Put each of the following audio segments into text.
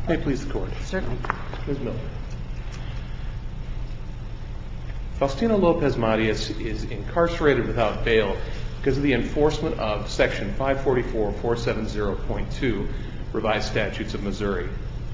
May it please the Court. Certainly. Ms. Miller. Faustino Lopez-Matias is incarcerated without bail because of the enforcement of Section 544.470.2, Revised Statutes of Missouri.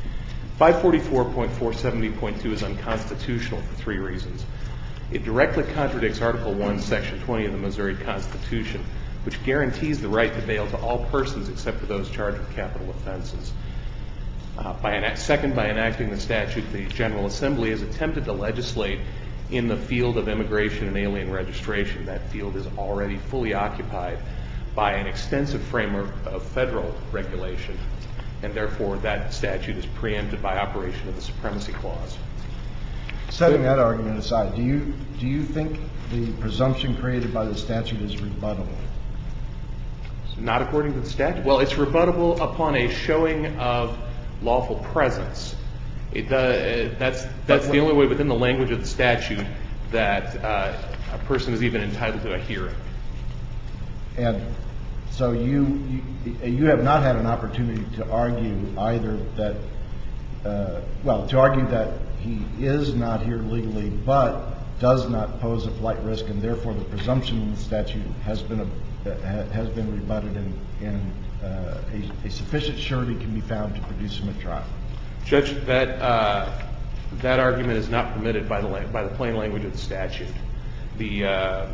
544.470.2 is unconstitutional for three reasons. It directly contradicts Article 1, Section 20 of the Missouri Constitution, which guarantees the right to bail to all persons except for those charged with capital offenses. Second, by enacting the statute, the General Assembly has attempted to legislate in the field of immigration and alien registration. That field is already fully occupied by an extensive framework of federal regulation, and therefore that statute is preempted by operation of the Supremacy Clause. Setting that argument aside, do you think the presumption created by the statute is rebuttable? Not according to the statute. Well, it's rebuttable upon a showing of lawful presence. That's the only way within the language of the statute that a person is even entitled to a hearing. And so you have not had an opportunity to argue either that, to argue that he is not here legally but does not pose a flight risk, and therefore the presumption in the statute has been rebutted, and a sufficient surety can be found to produce him a trial. Judge, that argument is not permitted by the plain language of the statute. The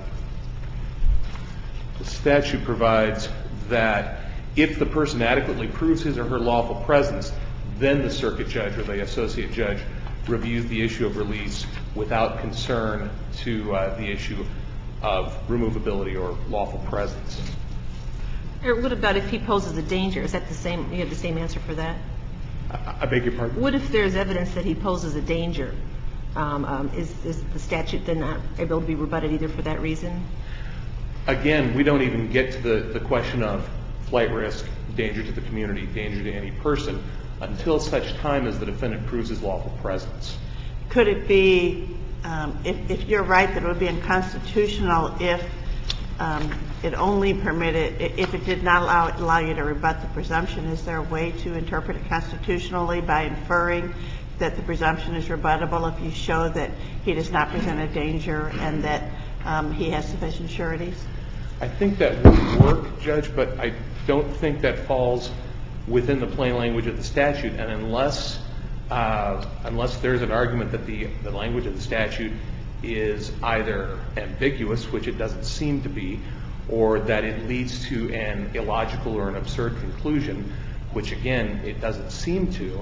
statute provides that if the person adequately proves his or her lawful presence, then the circuit judge or the associate judge reviews the issue of release without concern to the issue of removability or lawful presence. What about if he poses a danger? Is that the same? You have the same answer for that? I beg your pardon? What if there's evidence that he poses a danger? Is the statute then not able to be rebutted either for that reason? Again, we don't even get to the question of flight risk, danger to the community, danger to any person, until such time as the defendant proves his lawful presence. Could it be, if you're right, that it would be unconstitutional if it only permitted, if it did not allow you to rebut the presumption? Is there a way to interpret it constitutionally by inferring that the presumption is rebuttable if you show that he does not present a danger and that he has sufficient sureties? I think that would work, Judge, but I don't think that falls within the plain language of the statute. And unless there's an argument that the language of the statute is either ambiguous, which it doesn't seem to be, or that it leads to an illogical or an absurd conclusion, which, again, it doesn't seem to,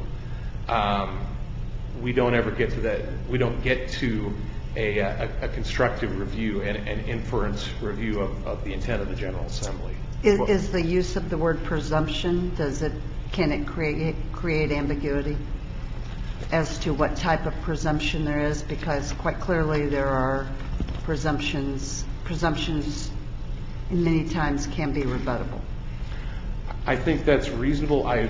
we don't ever get to that. We don't get to a constructive review and an inference review of the intent of the General Assembly. Is the use of the word presumption, can it create ambiguity as to what type of presumption there is? Because quite clearly there are presumptions many times can be rebuttable. I think that's reasonable. I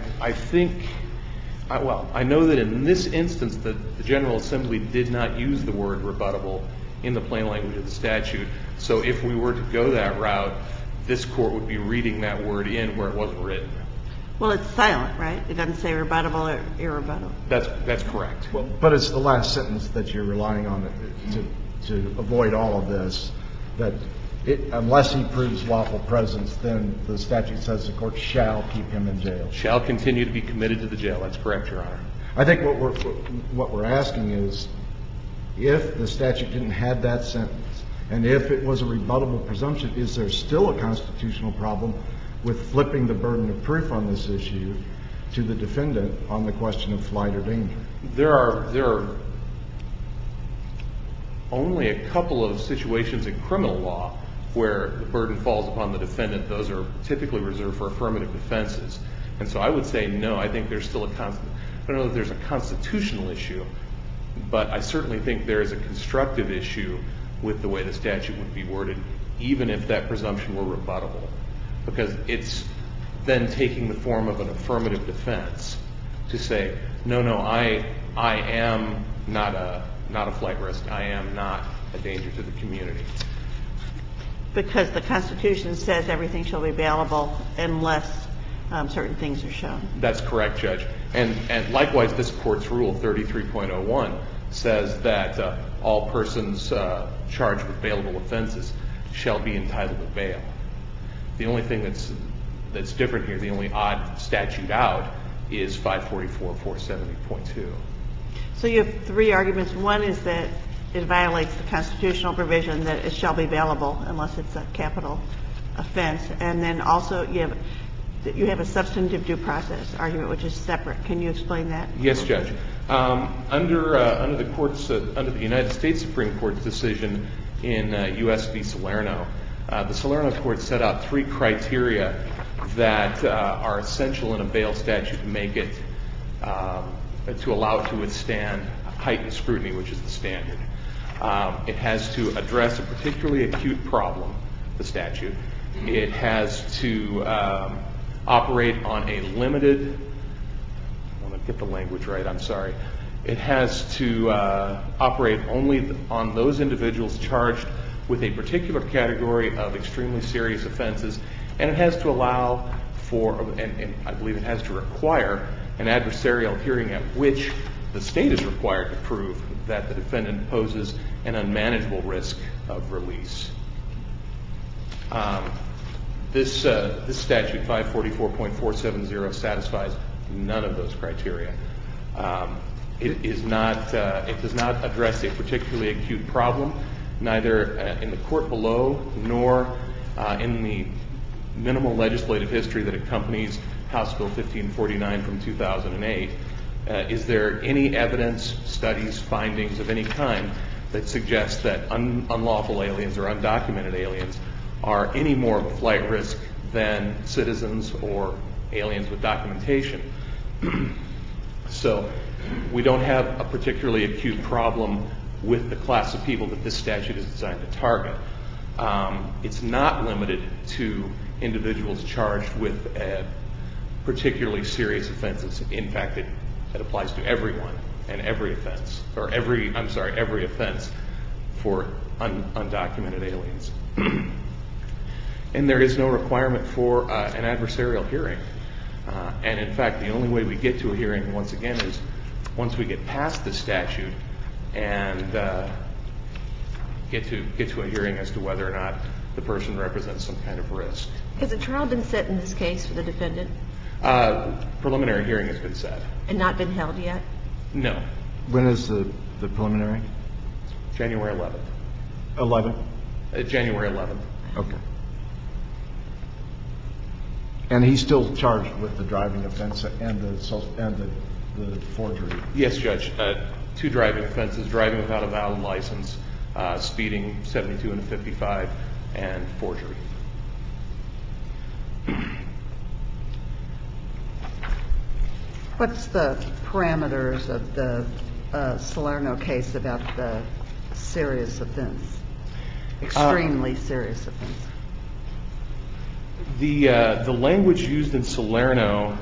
know that in this instance the General Assembly did not use the word rebuttable in the plain language of the statute. So if we were to go that route, this Court would be reading that word in where it wasn't written. Well, it's silent, right? It doesn't say rebuttable or irrebuttable. That's correct. Well, but it's the last sentence that you're relying on to avoid all of this, that unless he proves lawful presence, then the statute says the Court shall keep him in jail. Shall continue to be committed to the jail. That's correct, Your Honor. I think what we're asking is, if the statute didn't have that sentence, and if it was a rebuttable presumption, is there still a constitutional problem with flipping the burden of proof on this issue to the defendant on the question of flight or danger? There are only a couple of situations in criminal law where the burden falls upon the defendant. Those are typically reserved for affirmative defenses. And so I would say no. I think there's still I don't know that there's a constitutional issue, but I certainly think there is a constructive issue with the way the statute would be worded, even if that presumption were rebuttable, because it's then taking the form of an affirmative defense to say, no, I am not a flight risk. I am not a danger to the community. Because the Constitution says everything shall be bailable unless certain things are shown. That's correct, Judge. And likewise, this court's rule 33.01 says that all persons charged with bailable offenses shall be entitled to bail. The only thing that's different here, the only odd statute out, is 544-470.2. So you have three arguments. One is that it violates the constitutional provision that it shall be bailable unless it's a capital offense. And then also you have a substantive due process argument, which is separate. Can you explain that? Yes, Judge. Under the United States Supreme Court's decision in U.S. v. Salerno, the Salerno court set out three criteria that are essential in a bail statute to make it, to allow it to withstand heightened scrutiny, which is the standard. It has to address a particularly acute problem, the statute. It has to operate on a limited, I want to get the language right, I'm sorry. It has to operate only on those individuals charged with a particular category of extremely serious offenses, and it has to allow for, and I believe it has to require, an adversarial hearing at which the state is required to prove that the defendant poses an unmanageable risk of release. This statute, 544.470, satisfies none of those criteria. It does not address a particularly acute problem, neither in the court below nor in the minimal legislative history that accompanies House Bill 1549 from 2008. Is there any evidence, studies, findings of any kind that suggests that unlawful aliens or undocumented aliens are any more of a flight risk than citizens or aliens with documentation? So we don't have a particularly acute problem with the class of people that this statute is designed to target. It's not limited to individuals charged with particularly serious offenses. In fact, it applies to everyone and every offense, or every offense for undocumented aliens. And there is no requirement for an adversarial hearing. And in fact, the only way we get to a hearing, once again, is once we get past the statute and get to a hearing as to whether or not the person represents some kind of risk. Has a trial been set in this case for the defendant? Preliminary hearing has been set. And not been held yet? No. When is the preliminary? January 11th. 11th? January 11th. Okay. And he's still charged with the driving offense and the forgery? Yes, Judge. 2 driving offenses: driving without a valid license, speeding 72 and a 55, and forgery. What's the parameters of the Salerno case about the serious offense, extremely serious offense? The language used in Salerno,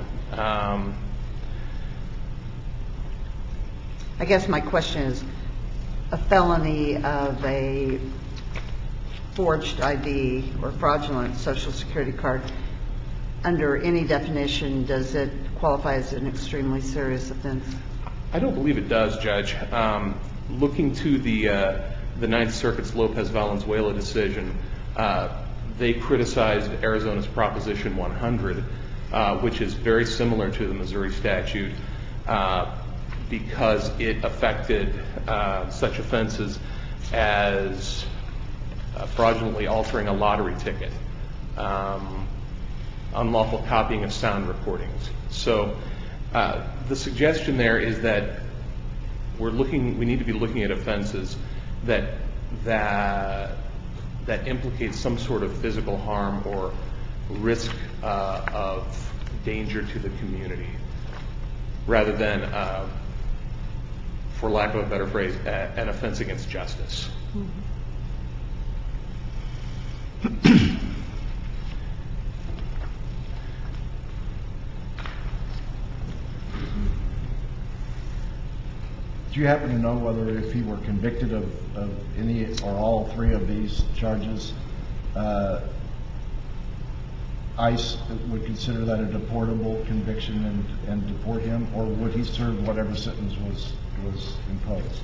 I guess my question is, a felony of a forged ID or fraudulent Social Security card, under any definition, does it qualify as an extremely serious offense? I don't believe it does, Judge. Looking to the Ninth Circuit's Lopez Valenzuela decision, they criticized Arizona's Proposition 100, which is very similar to the Missouri statute, because it affected such offenses as fraudulently altering a lottery ticket, unlawful copying of sound recordings. So the suggestion there is that we need to be looking at offenses that implicate some sort of physical harm or risk of danger to the community, rather than, for lack of a better phrase, an offense against justice. Do you happen to know whether, if he were convicted of any or all 3 of these charges, ICE would consider that a deportable conviction and deport him, or would he serve whatever sentence was imposed?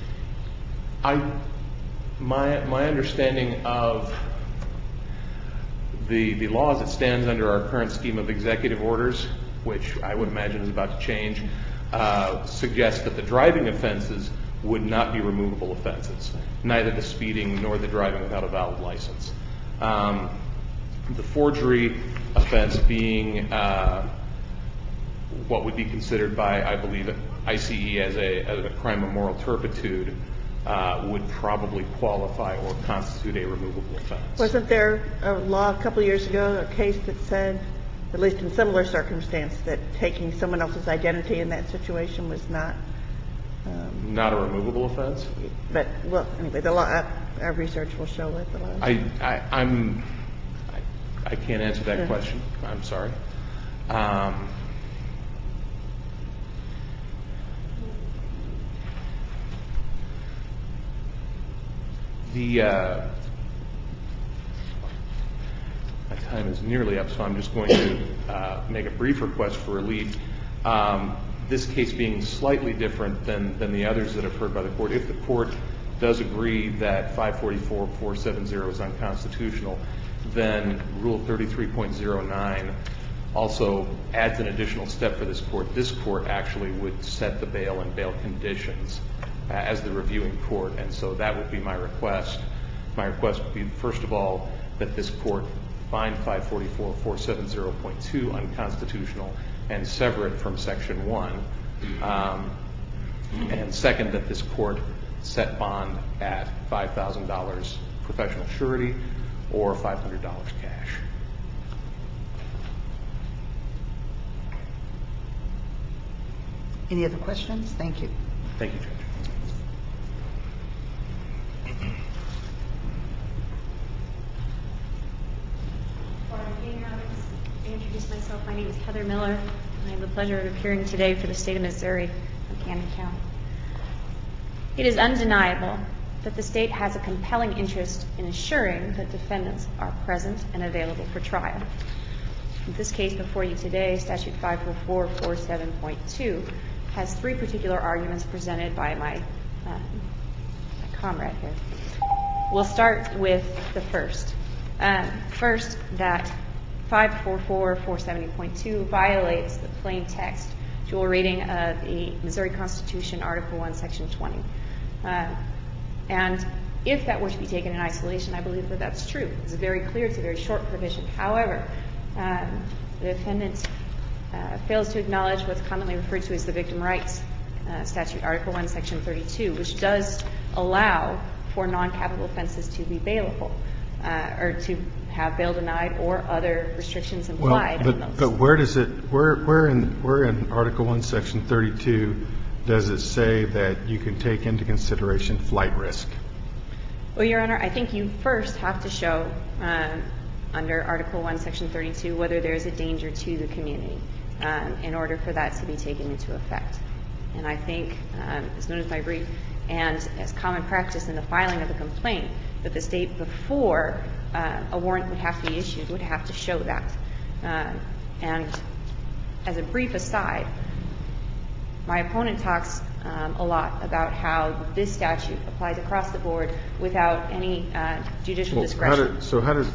My understanding of the law as it stands under our current scheme of executive orders, which I would imagine is about to change, suggests that the driving offenses would not be removable offenses, neither the speeding nor the driving without a valid license. The forgery offense being what would be considered by, I believe, ICE as a crime of moral turpitude would probably qualify or constitute a removable offense. Wasn't there a law a couple of years ago, a case that said, at least in similar circumstance, that taking someone else's identity in that situation was not a removable offense? But, well, anyway, the law, our research will show what the law is. I can't answer that question. I'm sorry. My time is nearly up, so I'm just going to make a brief request for relief. This case being slightly different than the others that I've heard by the court, if the court does agree that 544-470 is unconstitutional, then Rule 33.09 also adds an additional step for this court. This court actually would set the bail and bail conditions as the reviewing court, and so that would be my request. My request would be, first of all, that this court find 544-470.2 unconstitutional and sever it from Section 1. And second, that this court set bond at $5,000 professional surety or $500 cash. Any other questions? Thank you. Thank you, Judge. To introduce myself, my name is Heather Miller, and I have the pleasure of appearing today for the state of Missouri from Camden County. It is undeniable that the state has a compelling interest in ensuring that defendants are present and available for trial. In this case before you today, Statute 544-47.2 has three particular arguments presented by my comrade here. We'll start with the first. First, that 544-470.2 violates the plain text dual reading of the Missouri Constitution, Article 1, Section 20. And if that were to be taken in isolation, I believe that that's true. It's very clear. It's a very short provision. However, the defendant fails to acknowledge what's commonly referred to as the Victim Rights Statute, Article 1, Section 32, which does allow for non-capital offenses to be bailable or to have bail denied or other restrictions implied on those. But where does it – where in Article 1, Section 32 does it say that you can take into consideration flight risk? Well, Your Honor, I think you first have to show under Article 1, Section 32 whether there is a danger to the community in order for that to be taken into effect. And I think, as noted in my brief, and as common practice in the filing of a complaint, that the state, before a warrant would have to be issued, would have to show that. And as a brief aside, my opponent talks a lot about how this statute applies across the board without any judicial discretion. How do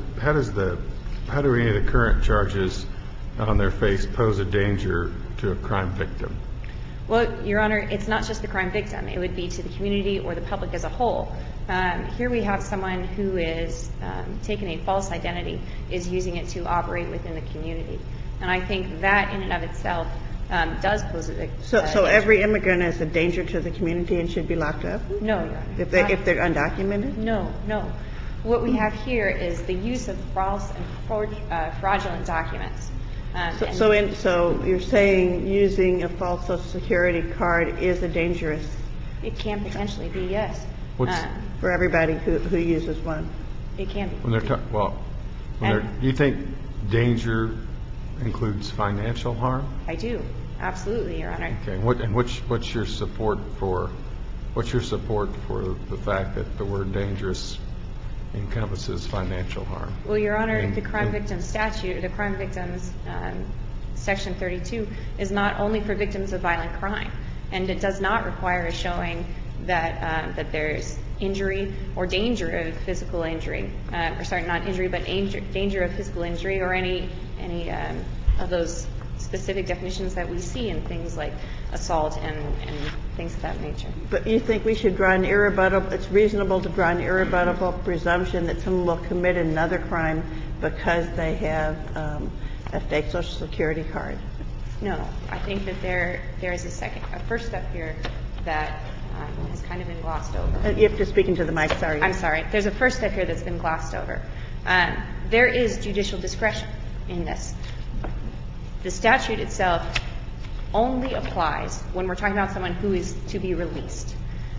any of the current charges on their face pose a danger to a crime victim? Well, Your Honor, it's not just the crime victim. It would be to the community or the public as a whole. Here we have someone who is taking a false identity, is using it to operate within the community. And I think that in and of itself does pose a danger. So every immigrant is a danger to the community and should be locked up? No, Your Honor. If they're undocumented? No. What we have here is the use of false and fraudulent documents. So you're saying using a false Social Security card is a dangerous? It can potentially be, yes. For everybody who uses one? It can be. Do you think danger includes financial harm? I do. Absolutely, Your Honor. Okay. And what's your support for the fact that the word dangerous encompasses financial harm. Well, Your Honor, And- the crime victim statute, the crime victims Section 32 is not only for victims of violent crime, and it does not require a showing that there's injury or danger of physical injury, not injury, but danger of physical injury or any of those specific definitions that we see in things like assault and things of that nature. But you think we should draw an irrebuttable, it's reasonable to draw an irrebuttable presumption that someone will commit another crime because they have a fake Social Security card? No, I think that there is a first step here that has kind of been glossed over. You have to speak into the mic, sorry. I'm sorry. There's a first step here that's been glossed over. There is judicial discretion in this. The statute itself only applies when we're talking about someone who is to be released.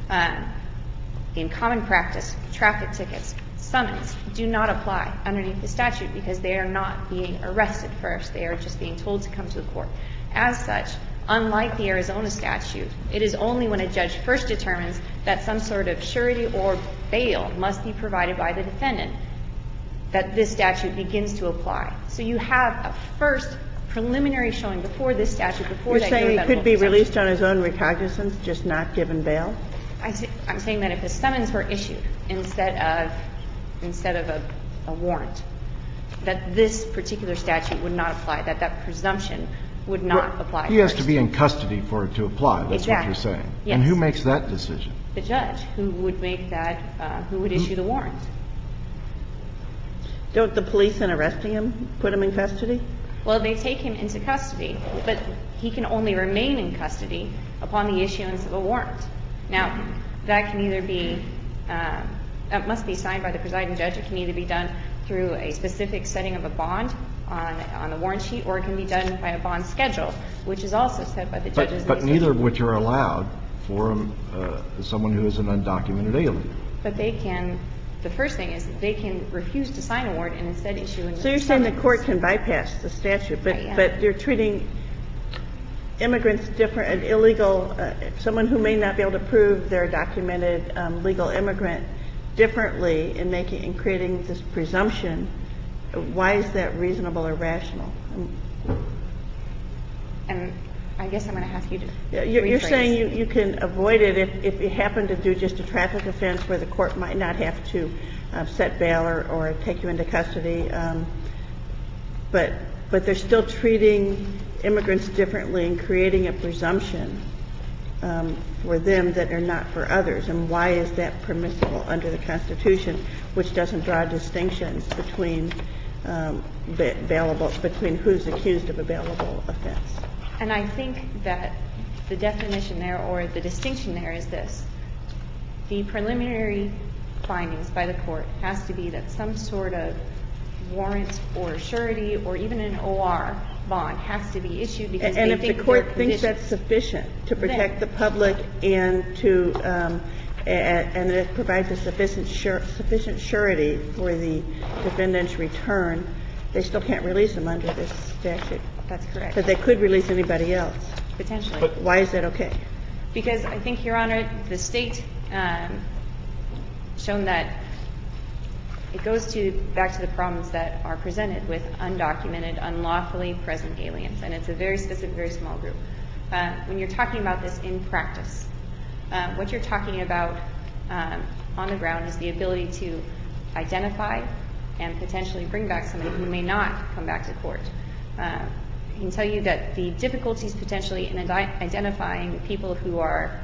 In common practice, traffic tickets, summons do not apply underneath the statute because they are not being arrested first. They are just being told to come to the court. As such, unlike the Arizona statute, it is only when a judge first determines that some sort of surety or bail must be provided by the defendant that this statute begins to apply. So you have a first preliminary showing before this statute, before that You're saying he could be presumption. released on his own recognizance, just not given bail? I'm saying that if a summons were issued instead of a warrant, that this particular statute would not apply, that presumption would not apply. He has to be in custody for it to apply. That's what you're Exactly. saying. Yes. And who makes that decision? The judge who would make that, who would issue the warrant. Don't the police in arresting him put him in custody? Well, they take him into custody, but he can only remain in custody upon the issuance of a warrant. Now, that can either be, that must be signed by the presiding judge. It can either be done through a specific setting of a bond on the warrant sheet, or it can be done by a bond schedule, which is also set by the judges. But neither of which are allowed for someone who is an undocumented alien. But they can, the first thing is they can refuse to sign a warrant and instead issue a So you're saying the summons. court can bypass the statute, Yeah. but you're treating immigrants different, an illegal, someone who may not be able to prove they're a documented legal immigrant differently in creating this presumption. Why is that reasonable or rational? And I guess I'm going to ask you to You're rephrase. saying you can avoid it if you happen to do just a traffic offense where the court might not have to set bail or take you into custody, but they're still treating immigrants differently and creating a presumption for them that are not for others. And why is that permissible under the Constitution, which doesn't draw distinctions between between who's accused of a bailable offense? And I think that the definition there or the distinction there is this. The preliminary findings by the court has to be that some sort of warrant or surety or even an OR bond has to be issued because And they if think the court there are thinks conditions. that's sufficient to protect the public and to and it provides a sufficient surety for the defendant's return, they still can't release them under this statute. That's correct. But they could release anybody else. Potentially. Why is that okay? Because I think, Your Honor, the State shown that it goes back to the problems that are presented with undocumented, unlawfully present aliens. And it's a very specific, very small group. When you're talking about this in practice, what you're talking about on the ground is the ability to identify and potentially bring back somebody who may not come back to court. I can tell you that the difficulties potentially in identifying people who are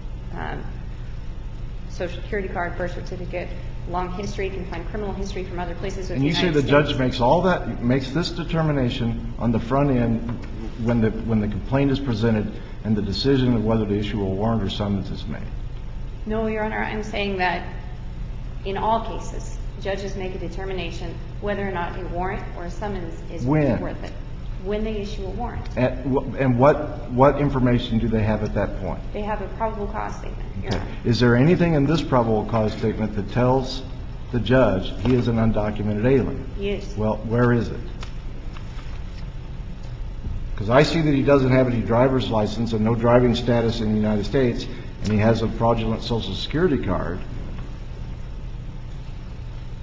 Social Security card, birth certificate, long history, can find criminal history from other places. And you say the judge makes this determination on the front end when the complaint is presented and the decision of whether to issue a warrant or summons is made? No, Your Honor. I'm saying that in all cases, judges make a determination whether or not a warrant or a summons is worth it. When they issue a warrant. And what information do they have at that point? They have a probable cause statement, Your Honor. Is there anything in this probable cause statement that tells the judge he is an undocumented alien? Yes. Well, where is it? Because I see that he doesn't have any driver's license and no driving status in the United States, and he has a fraudulent Social Security card.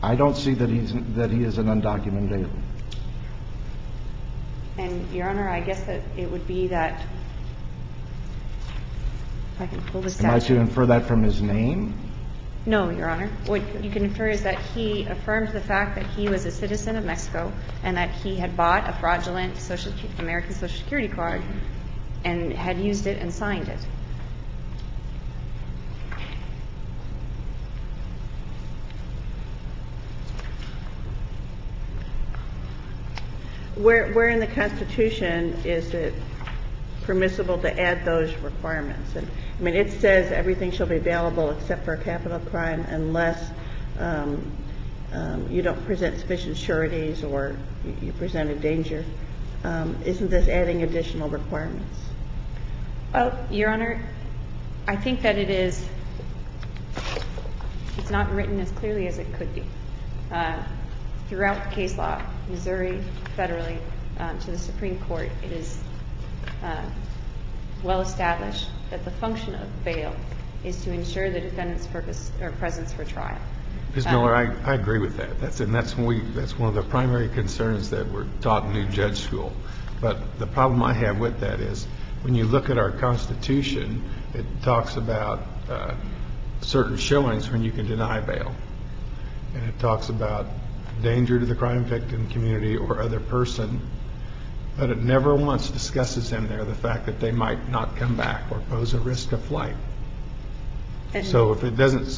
I don't see that he is an undocumented alien. And, Your Honor, I guess that it would be that, if I can pull the statute. Am I to infer that from his name? No, Your Honor. What you can infer is that he affirmed the fact that he was a citizen of Mexico and that he had bought a fraudulent American Social Security card and had used it and signed it. Where in the Constitution is it permissible to add those requirements? And I mean, it says everything shall be available except for a capital crime unless you don't present sufficient sureties or you present a danger. Isn't this adding additional requirements? Well, Your Honor, I think that it's not written as clearly as it could be. Throughout case law, Missouri, federally, to the Supreme Court, it is well established that the function of bail is to ensure the defendant's purpose or presence for trial. Ms. Miller, I agree with that. That's one of the primary concerns that we're taught in new judge school. But the problem I have with that is when you look at our Constitution, it talks about certain showings when you can deny bail. And it talks about danger to the crime victim community or other person. But it never once discusses in there the fact that they might not come back or pose a risk of flight. So if it doesn't,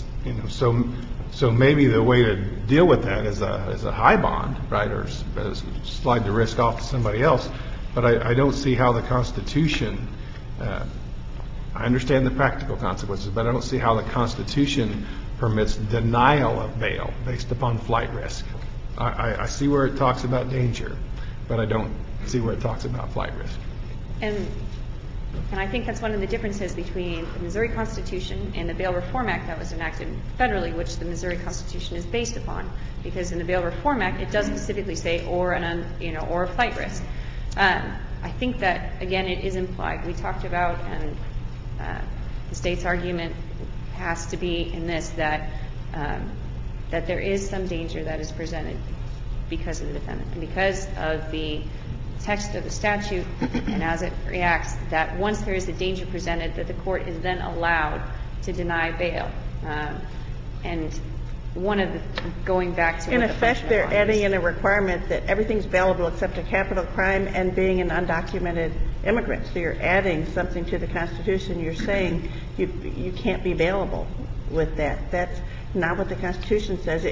so maybe the way to deal with that is a high bond, right, or slide the risk off to somebody else. But I don't see how the Constitution. I understand the practical consequences, but I don't see how the Constitution permits denial of bail based upon flight risk. I see where it talks about danger, but I don't see where it talks about flight risk. And I think that's one of the differences between the Missouri Constitution and the Bail Reform Act that was enacted federally, which the Missouri Constitution is based upon. Because in the Bail Reform Act, it does specifically say or a flight risk. I think that, again, it is implied. We talked about, and the state's argument has to be in this, that there is some danger that is presented because of the defendant. And because of the text of the statute and as it reacts, that once there is a danger presented, that the court is then allowed to deny bail. And one of the, going back to in effect, they're adding in a requirement that everything's bailable except a capital crime and being an undocumented immigrant. So you're adding something to the Constitution. You're saying you can't be bailable with that. That's not what the Constitution says.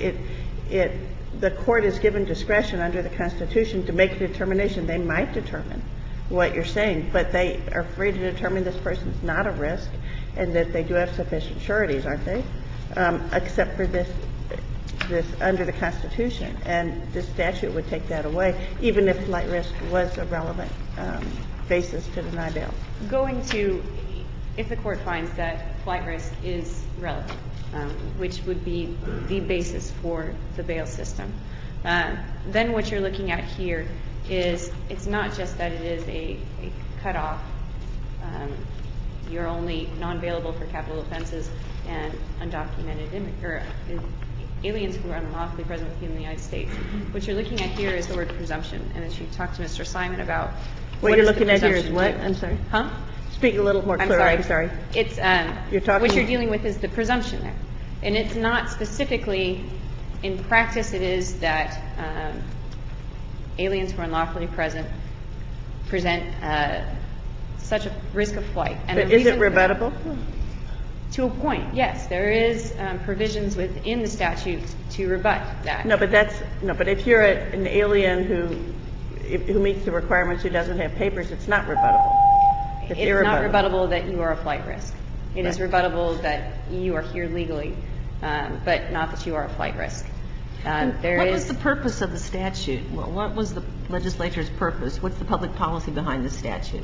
The court is given discretion under the Constitution to make a determination. They might determine what you're saying, but they are free to determine this person's not a risk and that they do have sufficient sureties, aren't they? Except for this under the Constitution. And this statute would take that away, even if flight risk was a relevant basis to deny bail. If the court finds that flight risk is relevant, which would be the basis for the bail system, then what you're looking at here is it's not just that it is a cutoff. You're only non-bailable for capital offenses and undocumented aliens who are unlawfully present with you in the United States. What you're looking at here is the word presumption. And as you talked to Mr. Simon about what you're looking at here is what? I'm sorry. Huh? Speak a little more clearly. I'm sorry. It's what you're dealing with is the presumption there. And it's not specifically, in practice it is that aliens who are unlawfully present present such a risk of flight. And but is it rebuttable? To a point, yes. There is provisions within the statute to rebut that. No, but if you're an alien who meets the requirements who doesn't have papers, it's not rebuttable. It's not rebuttable that you are a flight risk. It is rebuttable that you are here legally, but not that you are a flight risk. What was the purpose of the statute? What was the legislature's purpose? What's the public policy behind the statute?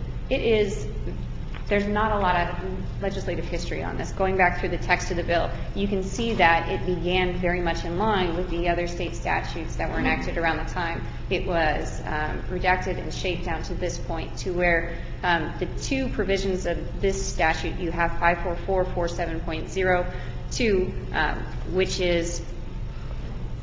There's not a lot of legislative history on this. Going back through the text of the bill, you can see that it began very much in line with the other state statutes that were enacted around the time. It was redacted and shaped down to this point, to where the two provisions of this statute, you have 54447.02, which is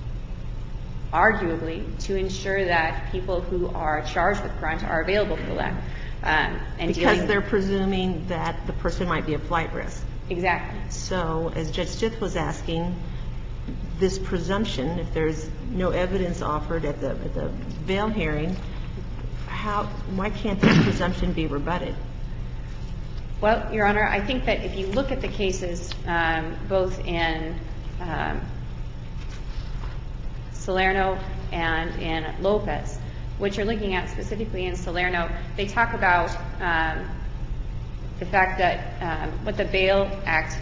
arguably, to ensure that people who are charged with crimes are available for that. Because they're presuming that the person might be a flight risk. Exactly. So as Judge Stith was asking, this presumption, if there's no evidence offered at the bail hearing, why can't this presumption be rebutted? Well, Your Honor, I think that if you look at the cases, both in Salerno and in Lopez, which you're looking at specifically in Salerno, they talk about the fact that what the Bail Act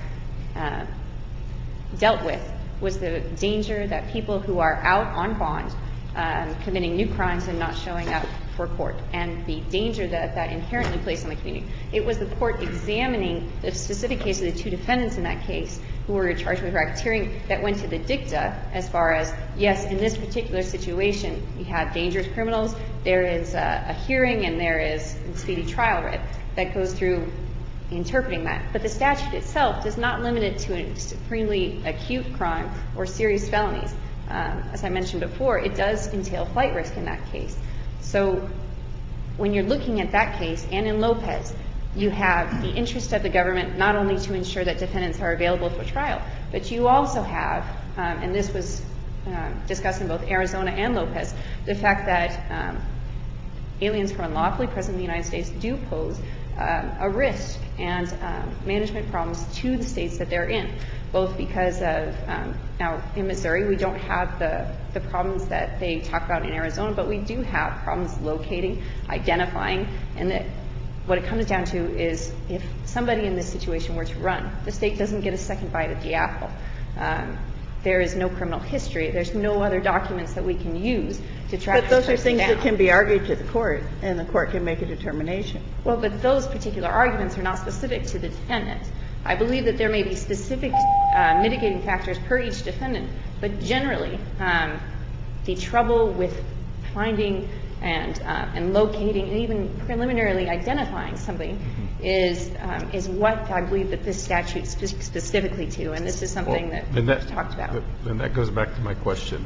dealt with was the danger that people who are out on bond committing new crimes and not showing up for court, and the danger that that inherently placed on the community. It was the court examining the specific case of the two defendants in that case who were charged with racketeering that went to the dicta as far as, yes, in this particular situation, you have dangerous criminals, there is a hearing, and there is a speedy trial writ that goes through interpreting that. But the statute itself does not limit it to a supremely acute crime or serious felonies. As I mentioned before, it does entail flight risk in that case. So when you're looking at that case, and in Lopez, you have the interest of the government not only to ensure that defendants are available for trial, but you also have, and this was discussed in both Arizona and Lopez, the fact that aliens who are unlawfully present in the United States do pose a risk and management problems to the states that they're in, both because of, now in Missouri we don't have the problems that they talk about in Arizona, but we do have problems locating, identifying, and that what it comes down to is if somebody in this situation were to run, the state doesn't get a second bite at the apple. There is no criminal history. There's no other documents that we can use to track this person down. But those are things that can be argued to the court, and the court can make a determination. Well, but those particular arguments are not specific to the defendant. I believe that there may be specific mitigating factors per each defendant, but generally the trouble with finding and locating and even preliminarily identifying somebody is what I believe that this statute speaks specifically to, and this is something that we've talked about. Then that goes back to my question.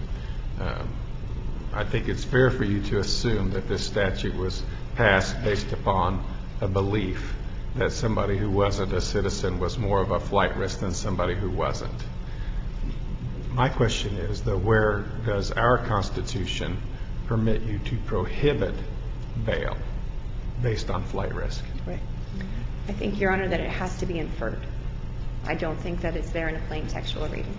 I think it's fair for you to assume that this statute was passed based upon a belief that somebody who wasn't a citizen was more of a flight risk than somebody who wasn't. My question is, though, where does our Constitution permit you to prohibit bail based on flight risk? Right. I think, Your Honor, that it has to be inferred. I don't think that it's there in a plain textual reading.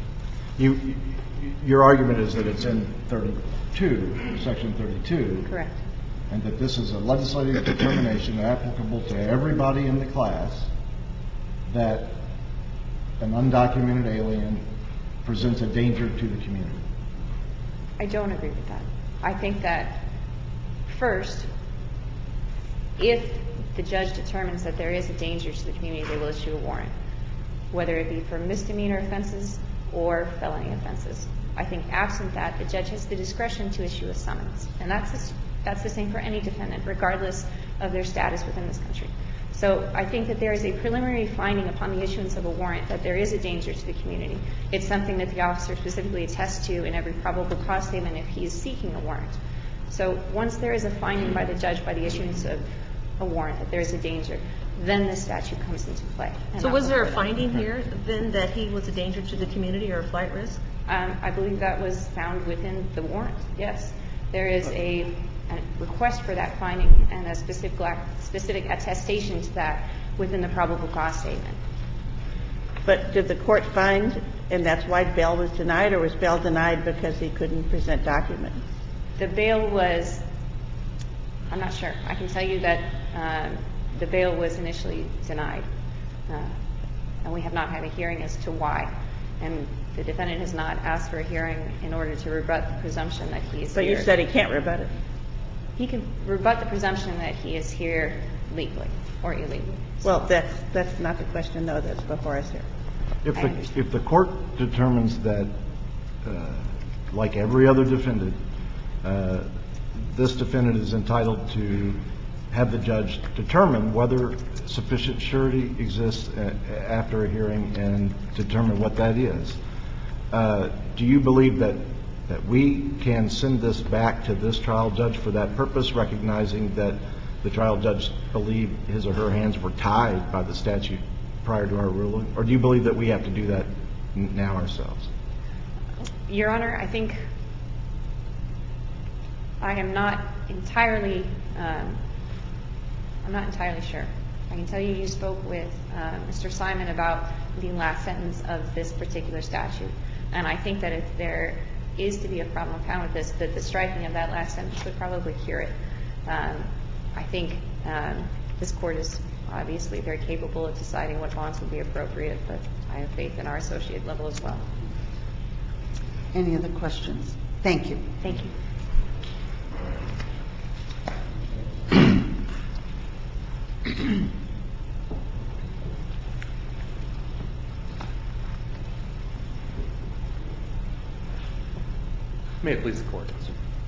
Your argument is that it's in 32, Section 32. Correct. And that this is a legislative determination applicable to everybody in the class, that an undocumented alien presents a danger to the community. I don't agree with that. I think that, first, if the judge determines that there is a danger to the community, they will issue a warrant, whether it be for misdemeanor offenses or felony offenses. I think absent that, the judge has the discretion to issue a summons. And that's the same for any defendant, regardless of their status within this country. So I think that there is a preliminary finding upon the issuance of a warrant that there is a danger to the community. It's something that the officer specifically attests to in every probable cause statement if he is seeking a warrant. So once there is a finding by the judge by the issuance of a warrant that there is a danger, then the statute comes into play. So was there a finding here, then, that he was a danger to the community or a flight risk? I believe that was found within the warrant, yes. There is a request for that finding and a specific attestation to that within the probable cause statement. But did the court find, and that's why bail was denied, or was bail denied because he couldn't present documents? The bail was, I'm not sure. I can tell you that the bail was initially denied, and we have not had a hearing as to why. And the defendant has not asked for a hearing in order to rebut the presumption that he is here. But you said he can't rebut it. He can rebut the presumption that he is here legally or illegally. Well, that's not the question, though, that's before us here. If the court determines that, like every other defendant, this defendant is entitled to have the judge determine whether sufficient surety exists after a hearing and determine what that is, do you believe that that we can send this back to this trial judge for that purpose, recognizing that the trial judge believed his or her hands were tied by the statute prior to our ruling? Or do you believe that we have to do that now ourselves? Your Honor, I think I'm not entirely sure. I can tell you you spoke with Mr. Simon about the last sentence of this particular statute. And I think that if there is to be a problem found with this, that the striking of that last sentence would probably cure it. I think this Court is obviously very capable of deciding what bonds would be appropriate, but I have faith in our associate level as well. Any other questions? Thank you. Thank you. May it please the Court.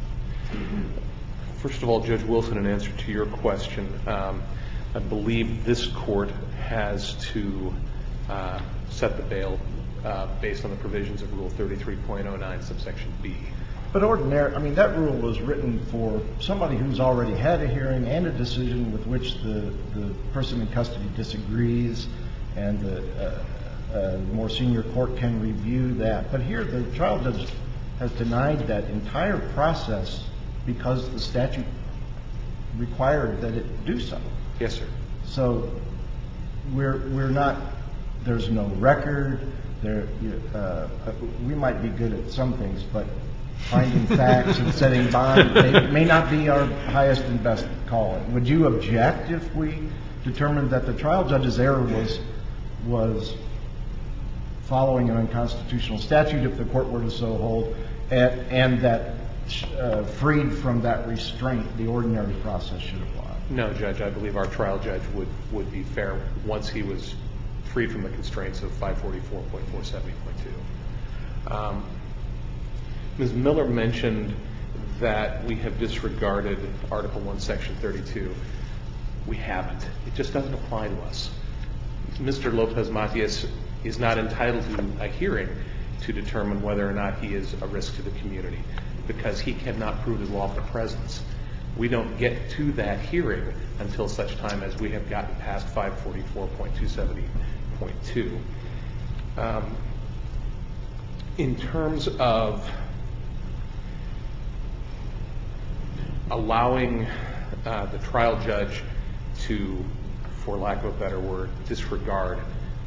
First of all, Judge Wilson, in answer to your question, I believe this Court has to set the bail based on the provisions of Rule 33.09, subsection B. But that rule was written for somebody who's already had a hearing and a decision with which the person in custody disagrees, and the more senior court can review that. But here the trial judge has denied that entire process because the statute required that it do so. Yes, sir. So we're not, there's no record. We might be good at some things, but finding facts and setting bond may not be our highest and best calling. Would you object if we determined that the trial judge's error was following an unconstitutional statute, if the Court were to so hold, and that freed from that restraint, the ordinary process should apply? No, Judge. I believe our trial judge would be fair once he was freed from the constraints of 544.470.2. Ms. Miller mentioned that we have disregarded Article 1, Section 32. We haven't. It just doesn't apply to us. Mr. Lopez-Matias is not entitled to a hearing to determine whether or not he is a risk to the community because he cannot prove his lawful presence. We don't get to that hearing until such time as we have gotten past 544.270.2. In terms of allowing the trial judge to, for lack of a better word, disregard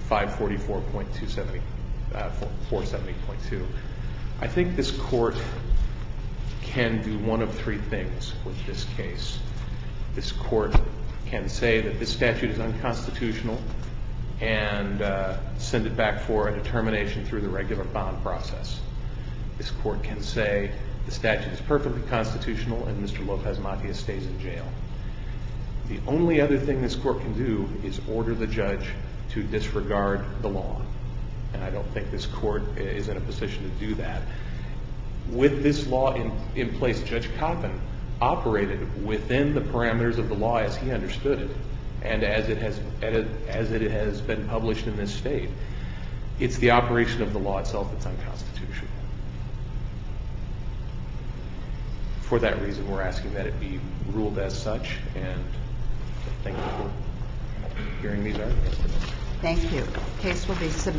544.470.2, I think this Court can do one of three things with this case. This Court can say that this statute is unconstitutional and send it back for a determination through the regular bond process. This Court can say the statute is perfectly constitutional and Mr. Lopez-Matias stays in jail. The only other thing this Court can do is order the judge to disregard the law. And I don't think this Court is in a position to do that. With this law in place, Judge Coppin operated within the parameters of the law as he understood it and as it has been published in this state. It's the operation of the law itself that's unconstitutional. For that reason, we're asking that it be ruled as such, and thank you for hearing these arguments. Thank you. The case will be submitted.